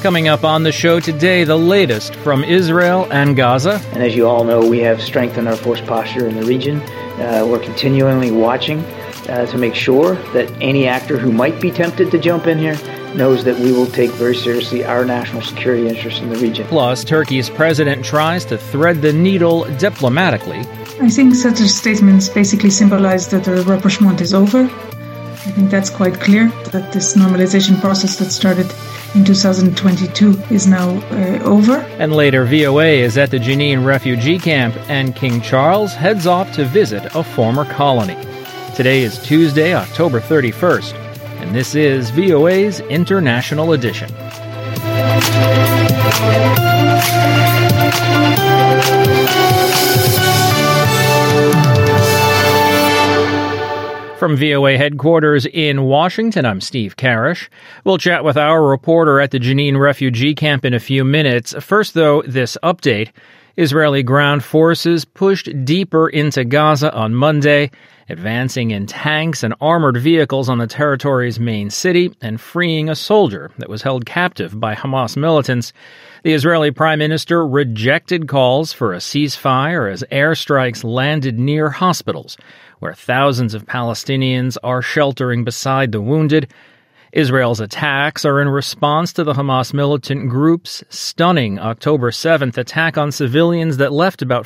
Coming up on the show today, the latest from Israel and Gaza. And as you all know, we have strengthened our force posture in the region. We're continually watching to make sure that any actor who might be tempted to jump in here knows that we will take very seriously our national security interests in the region. Plus, Turkey's president tries to thread the needle diplomatically. I think such statements basically symbolize that the rapprochement is over. I think that's quite clear, that this normalization process that started in 2022 is now over. And later, VOA is at the Jenin refugee camp, and King Charles heads off to visit a former colony. Today is Tuesday, October 31st, and this is VOA's International Edition. From VOA headquarters in Washington, I'm Steve Karish. We'll chat with our reporter at the Jenin refugee camp in a few minutes. First, though, this update. Israeli ground forces pushed deeper into Gaza on Monday, advancing in tanks and armored vehicles on the territory's main city and freeing a soldier that was held captive by Hamas militants. The Israeli prime minister rejected calls for a ceasefire as airstrikes landed near hospitals, where thousands of Palestinians are sheltering beside the wounded. Israel's attacks are in response to the Hamas militant group's stunning October 7th attack on civilians that left about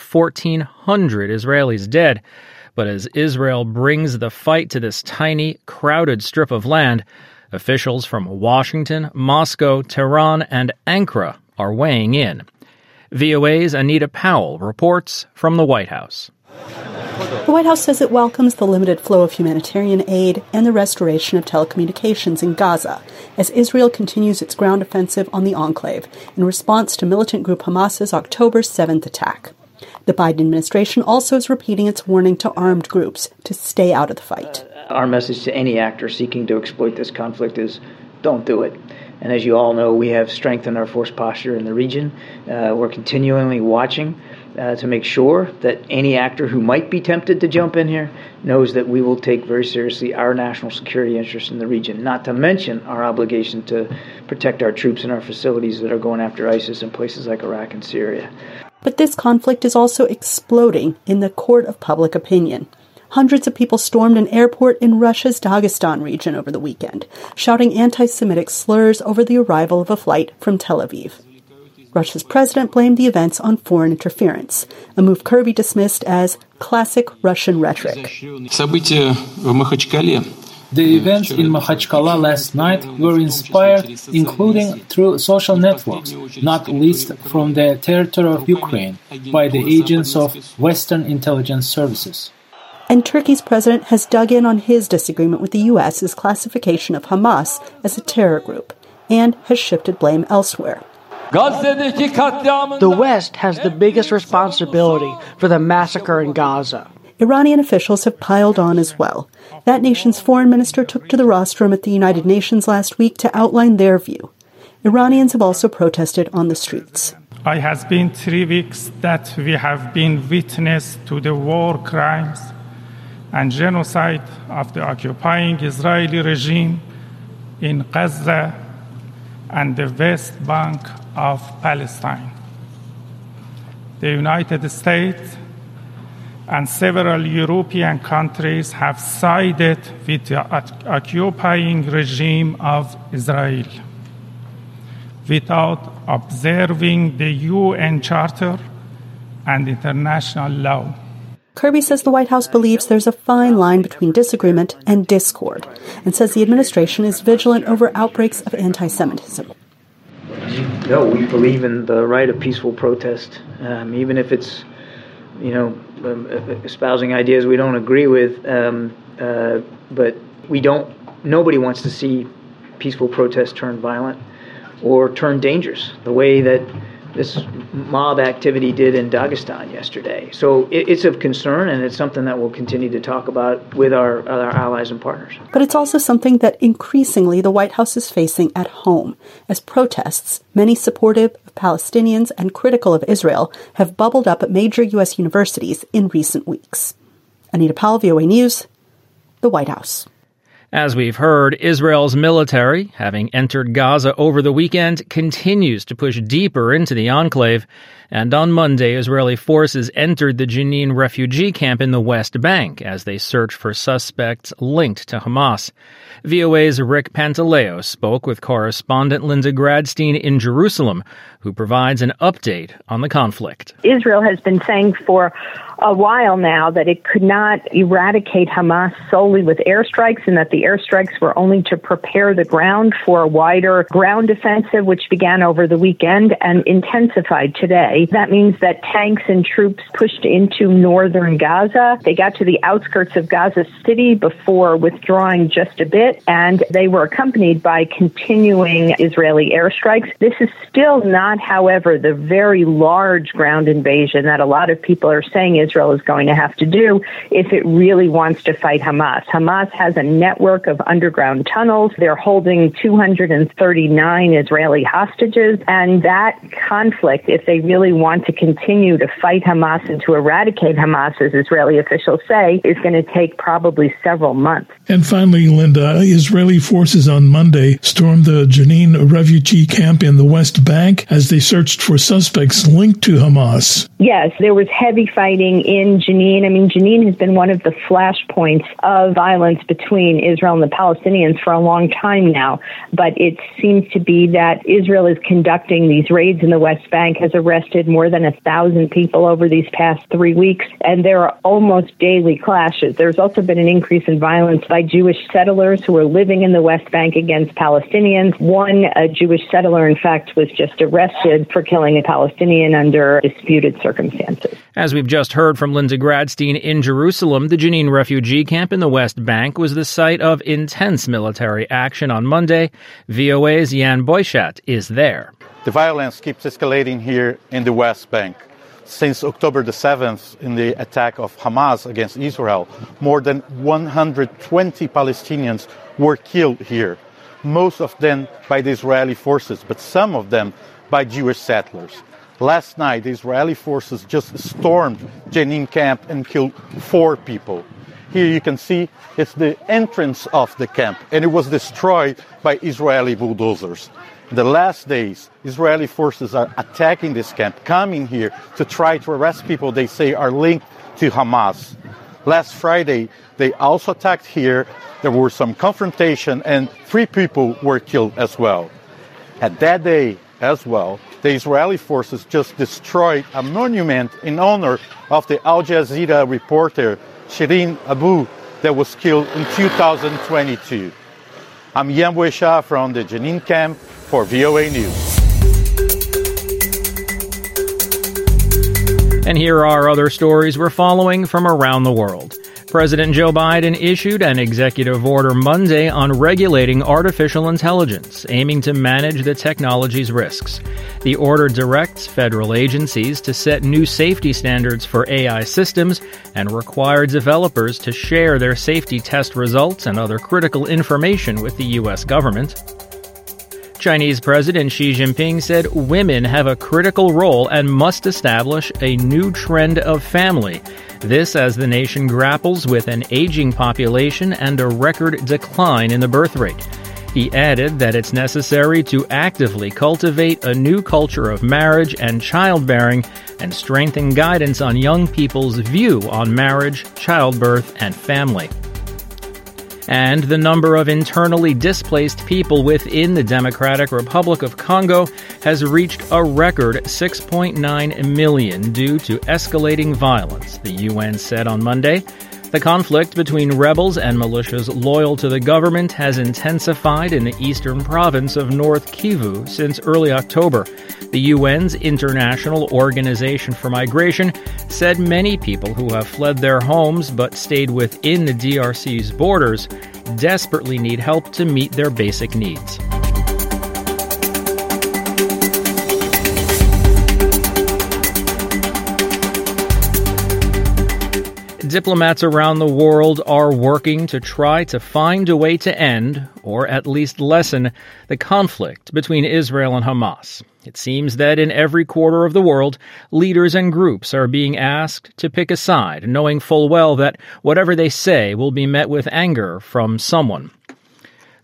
1,400 Israelis dead. But as Israel brings the fight to this tiny, crowded strip of land, officials from Washington, Moscow, Tehran, and Ankara are weighing in. VOA's Anita Powell reports from the White House. The White House says it welcomes the limited flow of humanitarian aid and the restoration of telecommunications in Gaza as Israel continues its ground offensive on the enclave in response to militant group Hamas's October 7th attack. The Biden administration also is repeating its warning to armed groups to stay out of the fight. Our message to any actor seeking to exploit this conflict is don't do it. And as you all know, we have strengthened our force posture in the region. We're continually watching to make sure that any actor who might be tempted to jump in here knows that we will take very seriously our national security interests in the region, not to mention our obligation to protect our troops and our facilities that are going after ISIS in places like Iraq and Syria. But this conflict is also exploding in the court of public opinion. Hundreds of people stormed an airport in Russia's Dagestan region over the weekend, shouting anti-Semitic slurs over the arrival of a flight from Tel Aviv. Russia's president blamed the events on foreign interference, a move Kirby dismissed as classic Russian rhetoric. The events in Makhachkala last night were inspired, including through social networks, not least from the territory of Ukraine, by the agents of Western intelligence services. And Turkey's president has dug in on his disagreement with the U.S.'s classification of Hamas as a terror group and has shifted blame elsewhere. The West has the biggest responsibility for the massacre in Gaza. Iranian officials have piled on as well. That nation's foreign minister took to the rostrum at the United Nations last week to outline their view. Iranians have also protested on the streets. It has been 3 weeks that we have been witness to the war crimes and genocide of the occupying Israeli regime in Gaza and the West Bank of Palestine. The United States and several European countries have sided with the occupying regime of Israel without observing the UN Charter and international law. Kirby says the White House believes there's a fine line between disagreement and discord, and says the administration is vigilant over outbreaks of anti-Semitism. No, we believe in the right of peaceful protest, even if it's, espousing ideas we don't agree with. But nobody wants to see peaceful protest turn violent or turn dangerous, the way that this mob activity did in Dagestan yesterday. So it's of concern, and it's something that we'll continue to talk about with our allies and partners. But it's also something that increasingly the White House is facing at home, as protests, many supportive of Palestinians and critical of Israel, have bubbled up at major U.S. universities in recent weeks. Anita Powell, VOA News, the White House. As we've heard, Israel's military, having entered Gaza over the weekend, continues to push deeper into the enclave. And on Monday, Israeli forces entered the Jenin refugee camp in the West Bank as they search for suspects linked to Hamas. VOA's Rick Pantaleo spoke with correspondent Linda Gradstein in Jerusalem, who provides an update on the conflict. Israel has been saying for a while now that it could not eradicate Hamas solely with airstrikes, and that the airstrikes were only to prepare the ground for a wider ground offensive, which began over the weekend and intensified today. That means that tanks and troops pushed into northern Gaza. They got to the outskirts of Gaza City before withdrawing just a bit, and they were accompanied by continuing Israeli airstrikes. This is still not, however, the very large ground invasion that a lot of people are saying Israel is going to have to do if it really wants to fight Hamas. Hamas has a network of underground tunnels. They're holding 239 Israeli hostages, and that conflict, if they really want to continue to fight Hamas and to eradicate Hamas, as Israeli officials say, is going to take probably several months. And finally, Linda, Israeli forces on Monday stormed the Jenin refugee camp in the West Bank as they searched for suspects linked to Hamas. Yes, there was heavy fighting in Jenin. I mean, Jenin has been one of the flashpoints of violence between Israel and the Palestinians for a long time now. But it seems to be that Israel is conducting these raids in the West Bank, has arrested more than 1,000 people over these past 3 weeks, and there are almost daily clashes. There's also been an increase in violence by Jewish settlers who are living in the West Bank against Palestinians. One Jewish settler, in fact, was just arrested for killing a Palestinian under disputed circumstances. As we've just heard from Linda Gradstein in Jerusalem, the Jenin refugee camp in the West Bank was the site of intense military action on Monday. VOA's Jan Boychat is there. The violence keeps escalating here in the West Bank. Since October the 7th, in the attack of Hamas against Israel, more than 120 Palestinians were killed here, most of them by the Israeli forces, but some of them by Jewish settlers. Last night, the Israeli forces just stormed Jenin camp and killed 4 people. Here you can see it's the entrance of the camp, and it was destroyed by Israeli bulldozers. In the last days, Israeli forces are attacking this camp, coming here to try to arrest people they say are linked to Hamas. Last Friday, they also attacked here. There were some confrontation, and 3 people were killed as well. At that day as well, the Israeli forces just destroyed a monument in honor of the Al Jazeera reporter Shireen Abu that was killed in 2022. I'm Jan Boychat from the Jenin camp for VOA News. And here are other stories we're following from around the world. President Joe Biden issued an executive order Monday on regulating artificial intelligence, aiming to manage the technology's risks. The order directs federal agencies to set new safety standards for AI systems and require developers to share their safety test results and other critical information with the U.S. government. Chinese President Xi Jinping said women have a critical role and must establish a new trend of family. This as the nation grapples with an aging population and a record decline in the birth rate. He added that it's necessary to actively cultivate a new culture of marriage and childbearing and strengthen guidance on young people's view on marriage, childbirth, and family. And the number of internally displaced people within the Democratic Republic of Congo has reached a record 6.9 million due to escalating violence, the UN said on Monday. The conflict between rebels and militias loyal to the government has intensified in the eastern province of North Kivu since early October. The UN's International Organization for Migration said many people who have fled their homes but stayed within the DRC's borders desperately need help to meet their basic needs. Diplomats around the world are working to try to find a way to end, or at least lessen, the conflict between Israel and Hamas. It seems that in every quarter of the world, leaders and groups are being asked to pick a side, knowing full well that whatever they say will be met with anger from someone.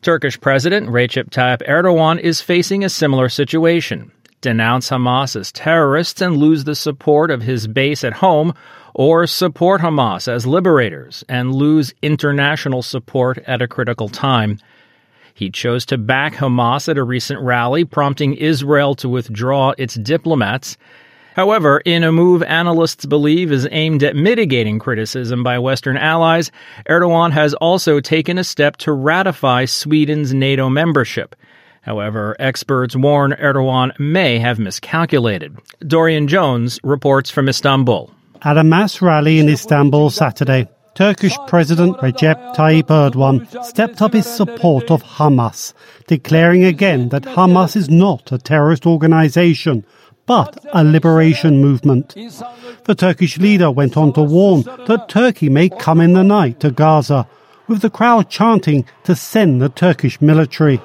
Turkish President Recep Tayyip Erdogan is facing a similar situation. Denounce Hamas as terrorists and lose the support of his base at home, or support Hamas as liberators and lose international support at a critical time. He chose to back Hamas at a recent rally, prompting Israel to withdraw its diplomats. However, in a move analysts believe is aimed at mitigating criticism by Western allies, Erdogan has also taken a step to ratify Sweden's NATO membership. However, experts warn Erdogan may have miscalculated. Dorian Jones reports from Istanbul. At a mass rally in Istanbul Saturday, Turkish President Recep Tayyip Erdogan stepped up his support of Hamas, declaring again that Hamas is not a terrorist organization, but a liberation movement. The Turkish leader went on to warn that Turkey may come in the night to Gaza, with the crowd chanting to send the Turkish military.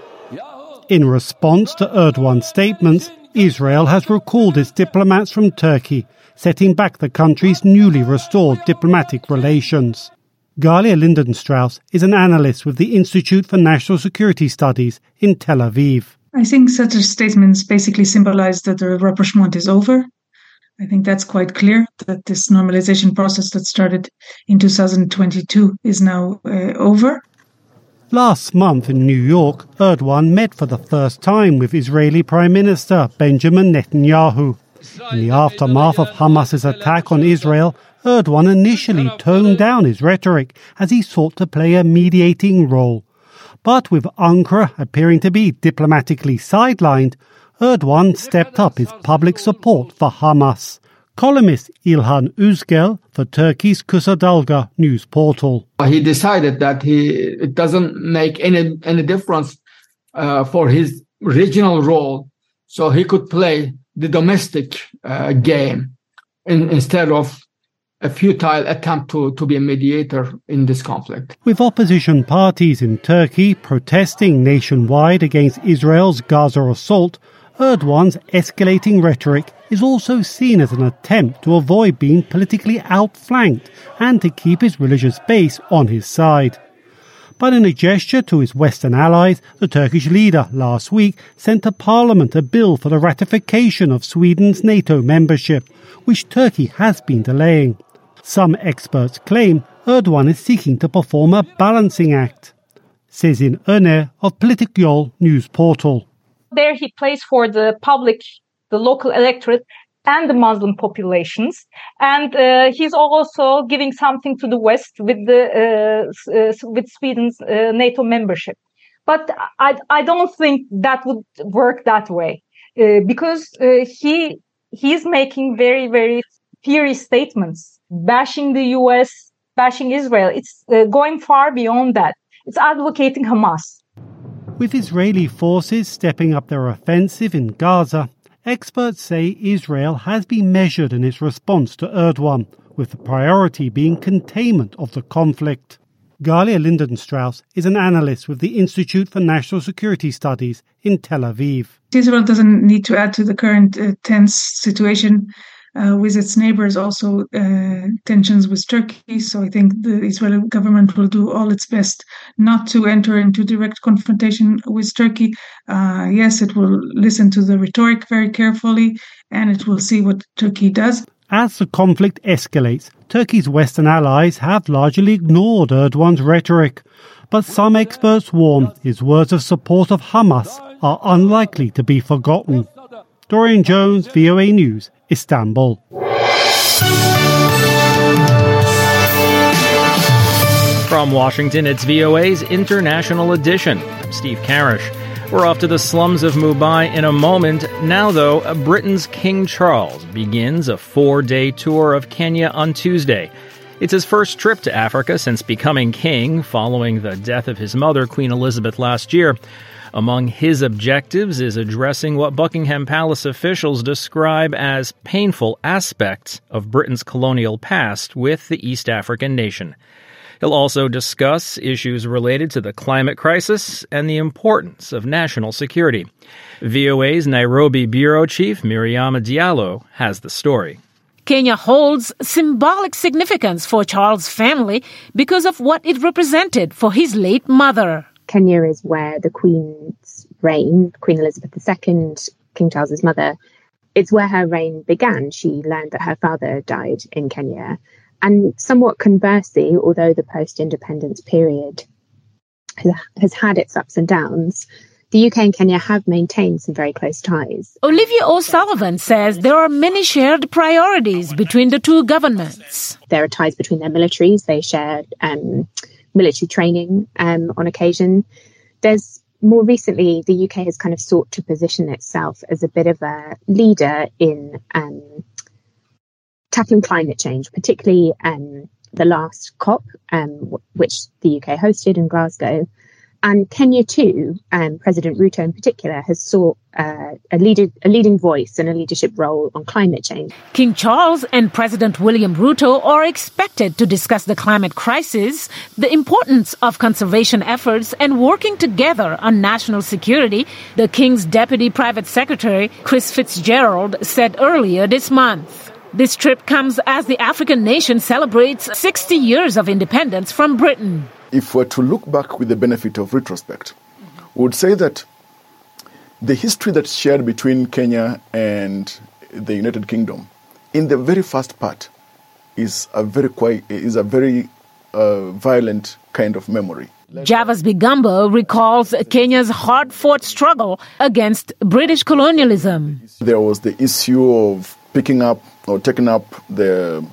In response to Erdogan's statements, Israel has recalled its diplomats from Turkey, setting back the country's newly restored diplomatic relations. Galia Lindenstrauss is an analyst with the Institute for National Security Studies in Tel Aviv. I think such statements basically symbolize that the rapprochement is over. I think that's quite clear, that this normalization process that started in 2022 is now over. Last month in New York, Erdogan met for the first time with Israeli Prime Minister Benjamin Netanyahu. In the aftermath of Hamas's attack on Israel, Erdogan initially toned down his rhetoric as he sought to play a mediating role. But with Ankara appearing to be diplomatically sidelined, Erdogan stepped up his public support for Hamas. Columnist İlhan Üzgel for Turkey's Kısa Dalga news portal. He decided that it doesn't make any difference for his regional role, so he could play the domestic game instead of a futile attempt to be a mediator in this conflict. With opposition parties in Turkey protesting nationwide against Israel's Gaza assault, Erdogan's escalating rhetoric is also seen as an attempt to avoid being politically outflanked and to keep his religious base on his side. But in a gesture to his Western allies, the Turkish leader last week sent to Parliament a bill for the ratification of Sweden's NATO membership, which Turkey has been delaying. Some experts claim Erdogan is seeking to perform a balancing act. Sezin Öner of Politikyol news portal. There he plays for the public, the local electorate, and the Muslim populations, and he's also giving something to the West with with Sweden's NATO membership. But I don't think that would work that way because he's making very, very fiery statements, bashing the U.S., bashing Israel. It's going far beyond that. It's advocating Hamas. With Israeli forces stepping up their offensive in Gaza, experts say Israel has been measured in its response to Erdogan, with the priority being containment of the conflict. Galia Lindenstrauss is an analyst with the Institute for National Security Studies in Tel Aviv. Israel doesn't need to add to the current tense situation with its neighbors, also tensions with Turkey. So I think the Israeli government will do all its best not to enter into direct confrontation with Turkey. Yes, it will listen to the rhetoric very carefully, and it will see what Turkey does. As the conflict escalates, Turkey's Western allies have largely ignored Erdogan's rhetoric. But some experts warn his words of support of Hamas are unlikely to be forgotten. Dorian Jones, VOA News, Istanbul. From Washington, it's VOA's International Edition. I'm Steve Karish. We're off to the slums of Mumbai in a moment. Now, though, Britain's King Charles begins a 4-day tour of Kenya on Tuesday. It's his first trip to Africa since becoming king, following the death of his mother, Queen Elizabeth, last year. Among his objectives is addressing what Buckingham Palace officials describe as painful aspects of Britain's colonial past with the East African nation. He'll also discuss issues related to the climate crisis and the importance of national security. VOA's Nairobi bureau chief Miriama Diallo has the story. Kenya holds symbolic significance for Charles' family because of what it represented for his late mother. Kenya is where the Queen's reign, Queen Elizabeth II, King Charles's mother, it's where her reign began. She learned that her father died in Kenya. And somewhat conversely, although the post-independence period has had its ups and downs, the UK and Kenya have maintained some very close ties. Olivia O'Sullivan says there are many shared priorities between the two governments. There are ties between their militaries. They share military training on occasion. More recently, the UK has kind of sought to position itself as a bit of a leader in tackling climate change, particularly the last COP, which the UK hosted in Glasgow. And Kenya too, President Ruto in particular, has sought a leading voice and a leadership role on climate change. King Charles and President William Ruto are expected to discuss the climate crisis, the importance of conservation efforts, and working together on national security, the King's Deputy Private Secretary, Chris Fitzgerald, said earlier this month. This trip comes as the African nation celebrates 60 years of independence from Britain. If we're to look back with the benefit of retrospect, we would say that the history that's shared between Kenya and the United Kingdom, in the very first part, is a very violent kind of memory. Javas Bigambo recalls Kenya's hard-fought struggle against British colonialism. There was the issue of picking up or taking up the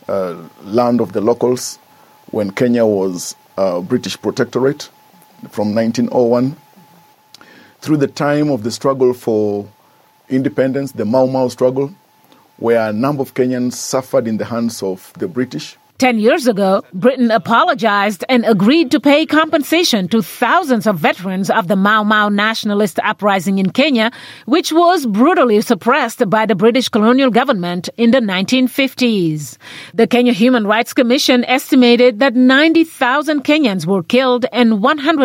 land of the locals when Kenya was British protectorate from 1901. Through the time of the struggle for independence, the Mau Mau struggle, where a number of Kenyans suffered in the hands of the British. 10 years ago, Britain apologized and agreed to pay compensation to thousands of veterans of the Mau Mau nationalist uprising in Kenya, which was brutally suppressed by the British colonial government in the 1950s. The Kenya Human Rights Commission estimated that 90,000 Kenyans were killed and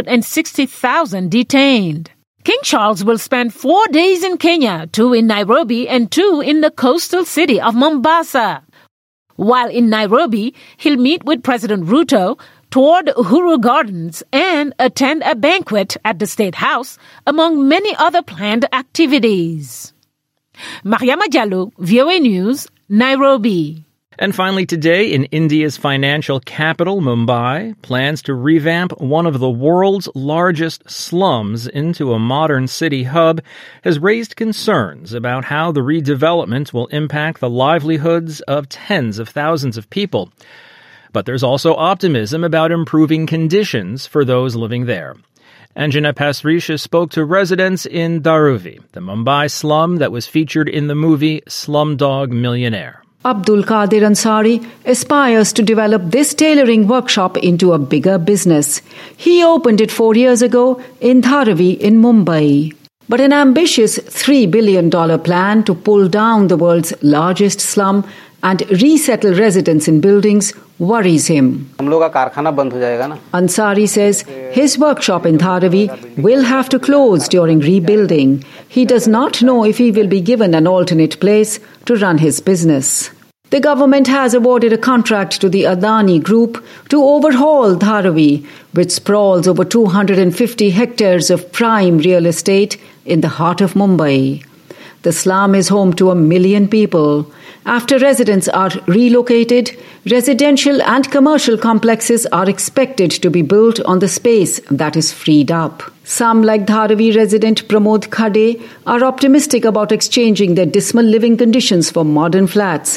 160,000 detained. King Charles will spend 4 days in Kenya, 2 in Nairobi and 2 in the coastal city of Mombasa. While in Nairobi, he'll meet with President Ruto, tour Uhuru Gardens, and attend a banquet at the State House, among many other planned activities. Mariama Diallo, VOA News, Nairobi. And finally today, in India's financial capital, Mumbai plans to revamp one of the world's largest slums into a modern city hub has raised concerns about how the redevelopment will impact the livelihoods of tens of thousands of people. But there's also optimism about improving conditions for those living there. Anjana Pasricha spoke to residents in Dharavi, the Mumbai slum that was featured in the movie Slumdog Millionaire. Abdul Qadir Ansari aspires to develop this tailoring workshop into a bigger business. He opened it 4 years ago in Dharavi in Mumbai. But an ambitious $3 billion plan to pull down the world's largest slum and resettle residents in buildings worries him. Ansari says his workshop in Dharavi will have to close during rebuilding. He does not know if he will be given an alternate place to run his business. The government has awarded a contract to the Adani Group to overhaul Dharavi, which sprawls over 250 hectares of prime real estate in the heart of Mumbai. The slum is home to 1 million people. After residents are relocated, residential and commercial complexes are expected to be built on the space that is freed up. Some, like Dharavi resident Pramod Khade, are optimistic about exchanging their dismal living conditions for modern flats.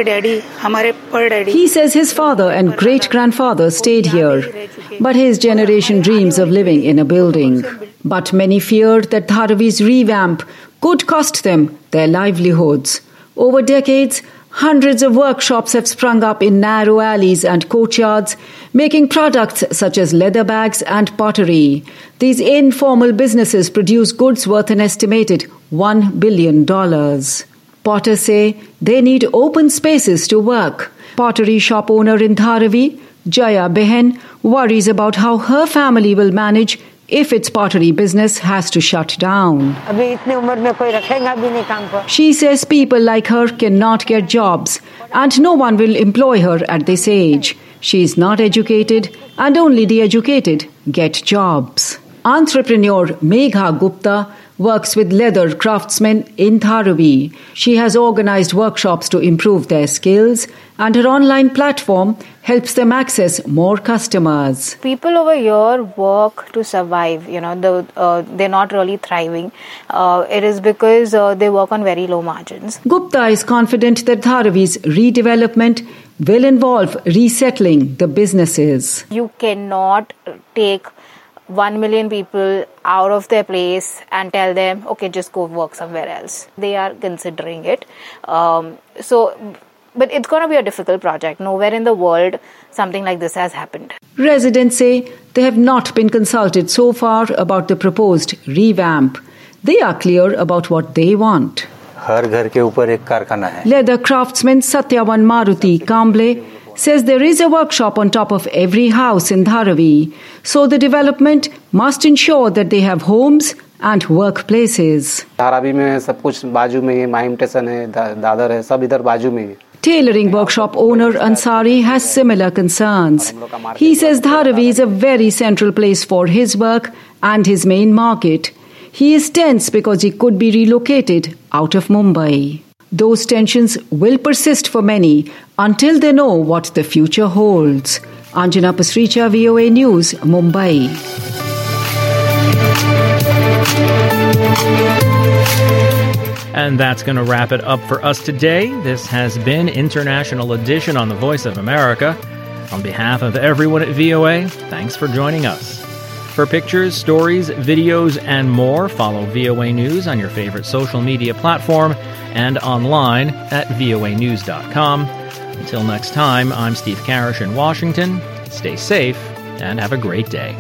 He says his father and great-grandfather stayed here, but his generation dreams of living in a building. But many feared that Dharavi's revamp could cost them their livelihoods. Over decades, hundreds of workshops have sprung up in narrow alleys and courtyards, making products such as leather bags and pottery. These informal businesses produce goods worth an estimated $1 billion. Potters say they need open spaces to work. Pottery shop owner in Dharavi, Jaya Behen, worries about how her family will manage if its pottery business has to shut down. She says people like her cannot get jobs and no one will employ her at this age. She is not educated and only the educated get jobs. Entrepreneur Megha Gupta works with leather craftsmen in Dharavi. She has organized workshops to improve their skills, and her online platform helps them access more customers. People over here work to survive. They're not really thriving. It is because they work on very low margins. Gupta is confident that Dharavi's redevelopment will involve resettling the businesses. You cannot take 1 million people out of their place and tell them, okay, just go work somewhere else. They are considering it. But it's going to be a difficult project. Nowhere in the world something like this has happened. Residents say they have not been consulted so far about the proposed revamp. They are clear about what they want. Leather craftsman Satyavan Maruti Kamble says there is a workshop on top of every house in Dharavi, so the development must ensure that they have homes and workplaces. Tailoring workshop owner Ansari has similar concerns. He says Dharavi is a very central place for his work and his main market. He is tense because he could be relocated out of Mumbai. Those tensions will persist for many until they know what the future holds. Anjana Pasricha, VOA News, Mumbai. And that's going to wrap it up for us today. This has been International Edition on the Voice of America. On behalf of everyone at VOA, thanks for joining us. For pictures, stories, videos, and more, follow VOA News on your favorite social media platform and online at voanews.com. Until next time, I'm Steve Karish in Washington. Stay safe and have a great day.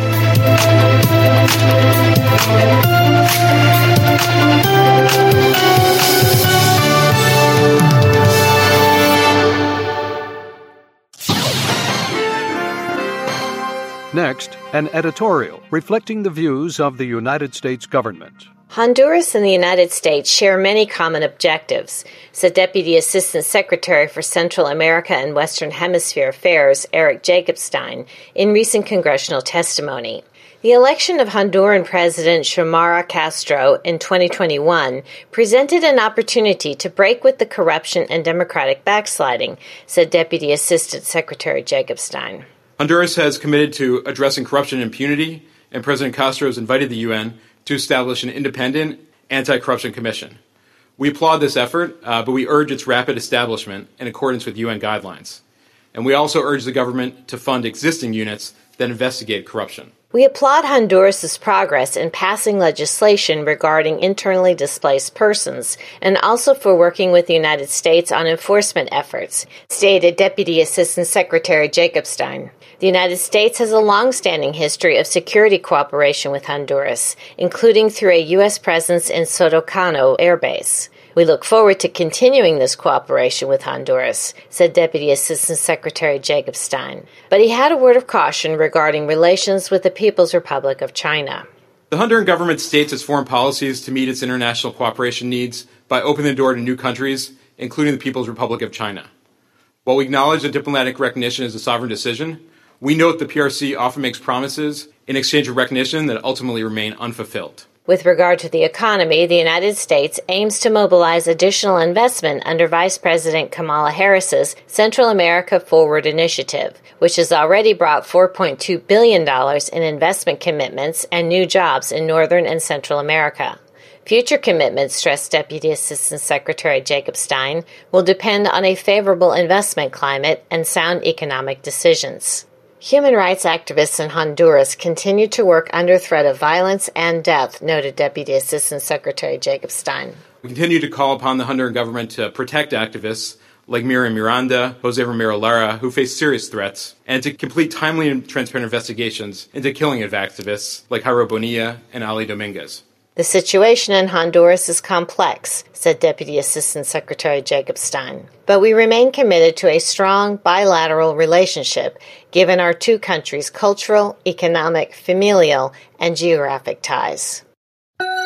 Next, an editorial reflecting the views of the United States government. Honduras and the United States share many common objectives, said Deputy Assistant Secretary for Central America and Western Hemisphere Affairs Eric Jacobstein in recent congressional testimony. The election of Honduran President Xiomara Castro in 2021 presented an opportunity to break with the corruption and democratic backsliding, said Deputy Assistant Secretary Jacobstein. Honduras has committed to addressing corruption and impunity, and President Castro has invited the UN to establish an independent anti-corruption commission. We applaud this effort, but we urge its rapid establishment in accordance with UN guidelines. And we also urge the government to fund existing units that investigate corruption. We applaud Honduras' progress in passing legislation regarding internally displaced persons and also for working with the United States on enforcement efforts, stated Deputy Assistant Secretary Jacobstein. The United States has a long-standing history of security cooperation with Honduras, including through a U.S. presence in Sotocano Air Base. We look forward to continuing this cooperation with Honduras, said Deputy Assistant Secretary Jacobstein. But he had a word of caution regarding relations with the People's Republic of China. The Honduran government states its foreign policies to meet its international cooperation needs by opening the door to new countries, including the People's Republic of China. While we acknowledge that diplomatic recognition is a sovereign decision, we note the PRC often makes promises in exchange for recognition that ultimately remain unfulfilled. With regard to the economy, the United States aims to mobilize additional investment under Vice President Kamala Harris's Central America Forward initiative, which has already brought $4.2 billion in investment commitments and new jobs in Northern and Central America. Future commitments, stressed Deputy Assistant Secretary Jacobstein, will depend on a favorable investment climate and sound economic decisions. Human rights activists in Honduras continue to work under threat of violence and death, noted Deputy Assistant Secretary Jacobstein. We continue to call upon the Honduran government to protect activists like Miriam Miranda, Jose Romero Lara, who face serious threats, and to complete timely and transparent investigations into killing of activists like Jairo Bonilla and Ali Dominguez. The situation in Honduras is complex, said Deputy Assistant Secretary Jacobstein, but we remain committed to a strong bilateral relationship given our two countries' cultural, economic, familial, and geographic ties.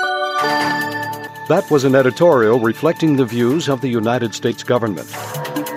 That was an editorial reflecting the views of the United States government.